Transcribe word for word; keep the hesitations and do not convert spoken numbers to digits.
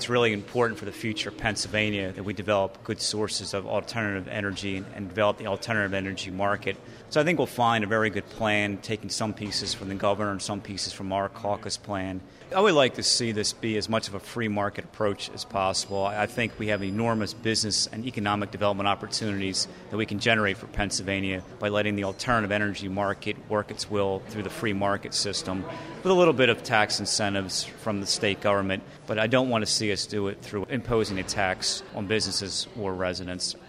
it's really important for the future of Pennsylvania that we develop good sources of alternative energy and, and develop the alternative energy market. So I think we'll find a very good plan, taking some pieces from the governor and some pieces from our caucus plan. I would like to see this be as much of a free market approach as possible. I think we have enormous business and economic development opportunities that we can generate for Pennsylvania by letting the alternative energy market work its will through the free market system with a little bit of tax incentives from the state government. But I don't want to see us do it through imposing a tax on businesses or residents.